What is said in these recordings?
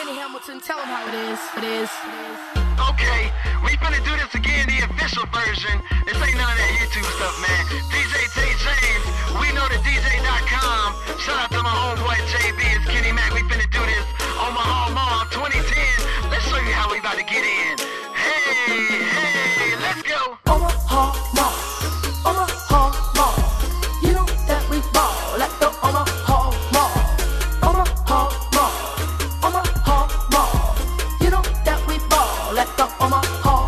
Johnny Hamilton, tell him how it is. Okay, we finna do this again, the official version. This ain't none of that YouTube stuff, man. DJ Tay James, we know the DJ.com. Shout out to my homeboy JB, it's Kenny Mac. We finna do this on Omaha Mall 2010. Let's show you how we about to get in. Hey, let's go. Omaha Mall, Omaha Mall. You know that we ball at the Omaha Mall. Omaha Mall, Omaha Mall. You know that we ball at the Omaha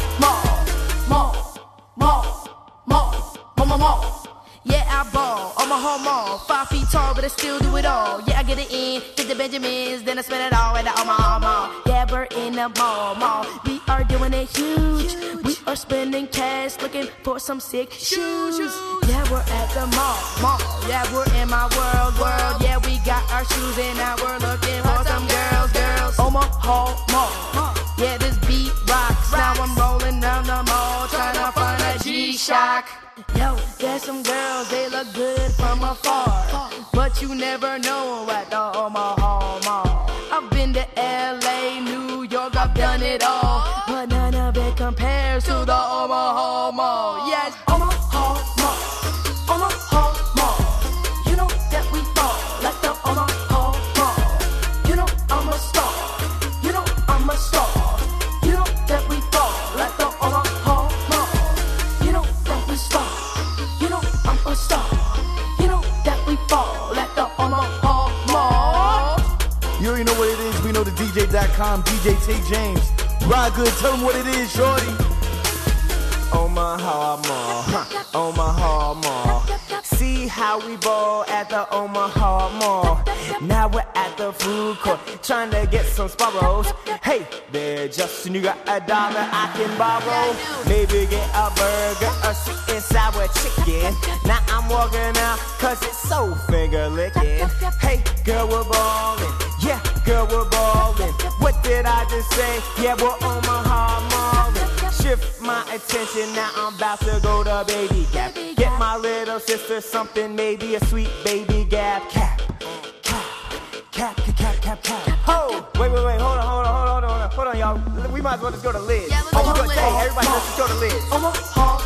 Mall. Yeah, I ball, Omaha Mall. 5 feet tall, but I still do it all. Yeah, I get it in, get the Benjamins, then I spend it all at the Omaha Mall. Yeah, we're in the mall. We are doing it huge. We are spending cash, looking for some sick shoes. Yeah, we're at the mall. Yeah, we're in my world. Yeah, we got our shoes and now we're looking for some girls. Omaha Mall. Yeah, this beat rocks. Now I'm rolling down the mall, trying to find a G-Shock. Yo, there's some girls, they look good from afar, but you never know at the Omaha Mall. I've been to LA, New York, I've done it all, but none of it compares to the Omaha Mall. Yes, Omaha Mall, Omaha Mall. You know that we fall at the Omaha Mall. You know I'm a star, you know I'm a star. You know that we fall at the Omaha Mall. You know that we star, you know I'm a star. You know that we fall at the Omaha Mall. You already know what it is. We know the DJ.com, DJ Tay James. Ride good, tell them what it is, shorty. Omaha Mall, Omaha Mall. See how we ball at the Omaha Mall. Now we're at the food court, trying to get some sparrows. Hey there, Justin, you got $1 I can borrow? Maybe get a burger, a sweet and sour chicken. Now I'm walking out, cause it's so finger licking. Hey girl, we're ballin', yeah, girl, we're ballin'. What did I just say? Yeah, we're Omaha Mallin'. Shift my attention, now I'm about to go to Baby Gap. Get my little sister something, maybe a sweet Baby Gap. Cap. Ho! Wait, hold on, y'all. We might as well just go to Liz. Yeah, let's go to Liz. Hey, everybody, let's just go to Liz. Omaha